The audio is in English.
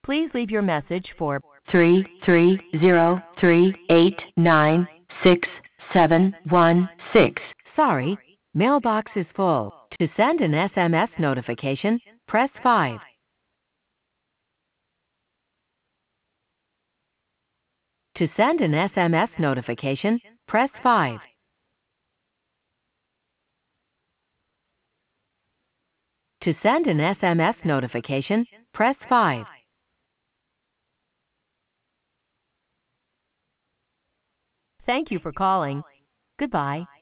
Please leave your message for 33038967116. Sorry, mailbox is full. To send an SMS notification, press 5. To send an SMS notification, press 5. To send an SMS notification, press 5. Thank you for calling. Goodbye.